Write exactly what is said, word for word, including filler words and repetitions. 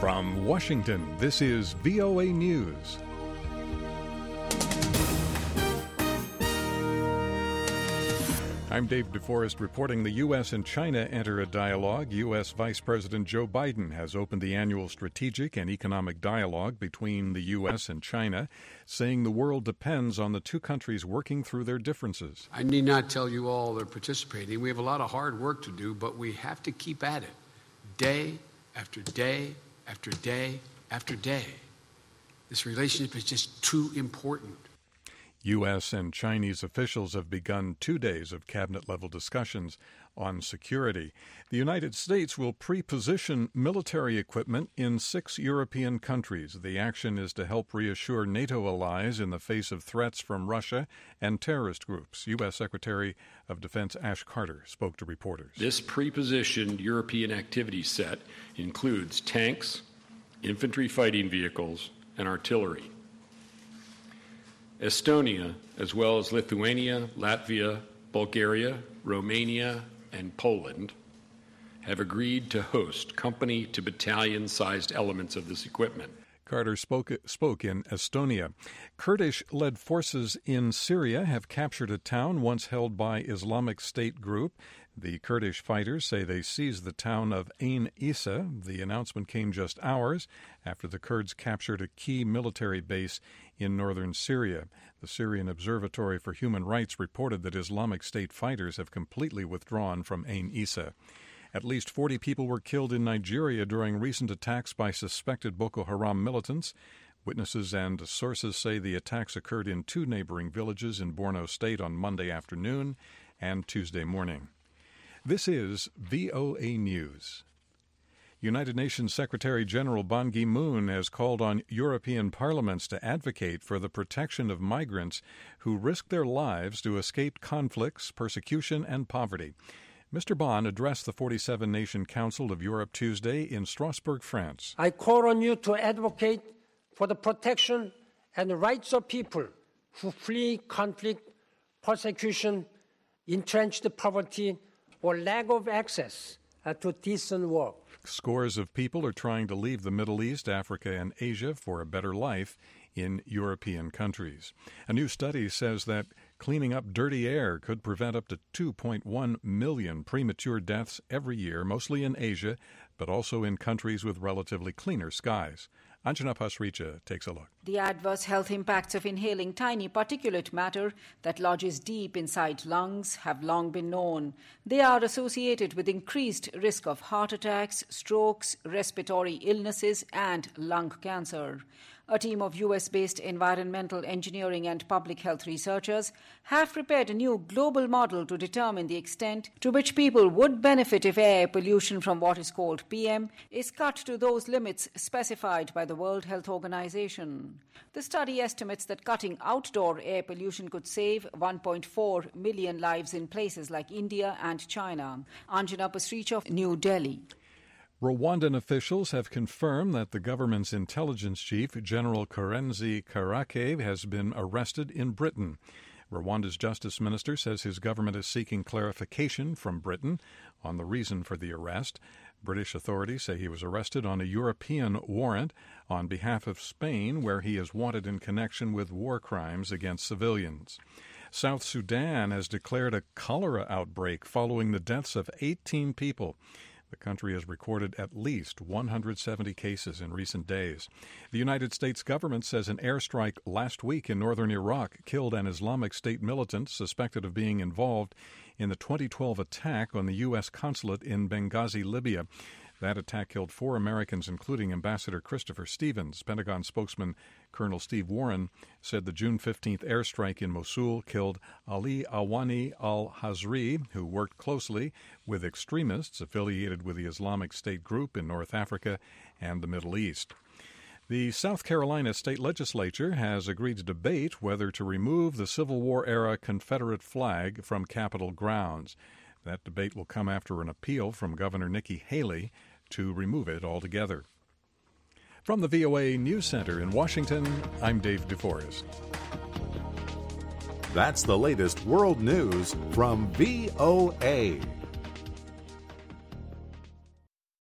From Washington, this is V O A News. I'm Dave DeForest reporting the U S and China enter a dialogue. U S. Vice President Joe Biden has opened the annual strategic and economic dialogue between the U S and China, saying the world depends on the two countries working through their differences. I need not tell you all they're participating. We have a lot of hard work to do, but we have to keep at it, day after day after day after day. This relationship is just too important. U S and Chinese officials have begun two days of cabinet-level discussions on security. The United States will pre-position military equipment in six European countries. The action is to help reassure NATO allies in the face of threats from Russia and terrorist groups. U S. Secretary of Defense Ash Carter spoke to reporters. This pre-positioned European activity set includes tanks, infantry fighting vehicles, and artillery. Estonia, as well as Lithuania, Latvia, Bulgaria, Romania, and Poland, have agreed to host company-to-battalion-sized elements of this equipment. Carter spoke, spoke in Estonia. Kurdish-led forces in Syria have captured a town once held by Islamic State group. The Kurdish fighters say they seized the town of Ain Issa. The announcement came just hours after the Kurds captured a key military base in northern Syria. The Syrian Observatory for Human Rights reported that Islamic State fighters have completely withdrawn from Ain Issa. At least forty people were killed in Nigeria during recent attacks by suspected Boko Haram militants. Witnesses and sources say the attacks occurred in two neighboring villages in Borno State on Monday afternoon and Tuesday morning. This is V O A News. United Nations Secretary-General Ban Ki-moon has called on European parliaments to advocate for the protection of migrants who risk their lives to escape conflicts, persecution, and poverty. Mister Ban addressed the forty-seven nation Council of Europe Tuesday in Strasbourg, France. I call on you to advocate for the protection and the rights of people who flee conflict, persecution, entrenched poverty, or lack of access uh, to decent work. Scores of people are trying to leave the Middle East, Africa, and Asia for a better life in European countries. A new study says that cleaning up dirty air could prevent up to two point one million premature deaths every year, mostly in Asia, but also in countries with relatively cleaner skies. Anjana Pasricha takes a look. The adverse health impacts of inhaling tiny particulate matter that lodges deep inside lungs have long been known. They are associated with increased risk of heart attacks, strokes, respiratory illnesses, and lung cancer. A team of U S-based environmental engineering and public health researchers have prepared a new global model to determine the extent to which people would benefit if air pollution from what is called P M is cut to those limits specified by the World Health Organization. The study estimates that cutting outdoor air pollution could save one point four million lives in places like India and China. Anjana Pasricha, New Delhi. Rwandan officials have confirmed that the government's intelligence chief, General Karenzi Karake, has been arrested in Britain. Rwanda's justice minister says his government is seeking clarification from Britain on the reason for the arrest. British authorities say he was arrested on a European warrant on behalf of Spain, where he is wanted in connection with war crimes against civilians. South Sudan has declared a cholera outbreak following the deaths of eighteen people. The country has recorded at least one hundred seventy cases in recent days. The United States government says an airstrike last week in northern Iraq killed an Islamic State militant suspected of being involved in the twenty twelve attack on the U S consulate in Benghazi, Libya. That attack killed four Americans, including Ambassador Christopher Stevens. Pentagon spokesman Colonel Steve Warren said the June fifteenth airstrike in Mosul killed Ali Awani al-Hazri, who worked closely with extremists affiliated with the Islamic State group in North Africa and the Middle East. The South Carolina state legislature has agreed to debate whether to remove the Civil War-era Confederate flag from Capitol grounds. That debate will come after an appeal from Governor Nikki Haley to remove it altogether. From the V O A News Center in Washington, I'm Dave DeForest. That's the latest world news from V O A.